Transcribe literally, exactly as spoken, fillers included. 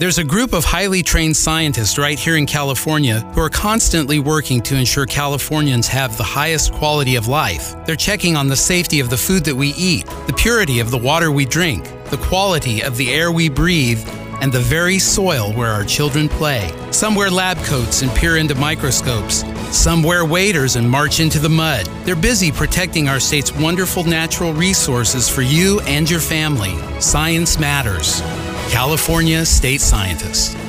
There's a group of highly trained scientists right here in California who are constantly working to ensure Californians have the highest quality of life. They're checking on the safety of the food that we eat, the purity of the water we drink, the quality of the air we breathe, and the very soil where our children play. Some wear lab coats and peer into microscopes. Some wear waders and march into the mud. They're busy protecting our state's wonderful natural resources for you and your family. Science matters. California State Scientists.